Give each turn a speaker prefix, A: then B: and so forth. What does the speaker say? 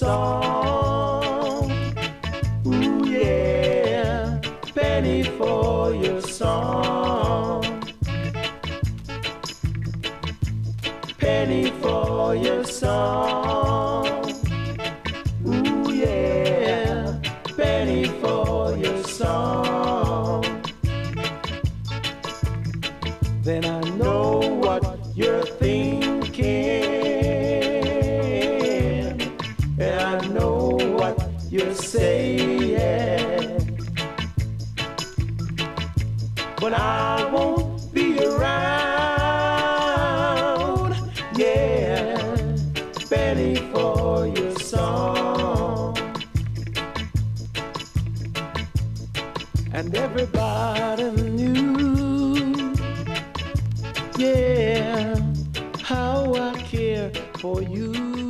A: song. Ooh yeah, penny for your song. Penny for your song. Ooh yeah, penny for your song. Then I know what you're thinking, and I know what you're saying, but I won't be around. Yeah, penny for your song. And everybody knew, yeah, how I care for you.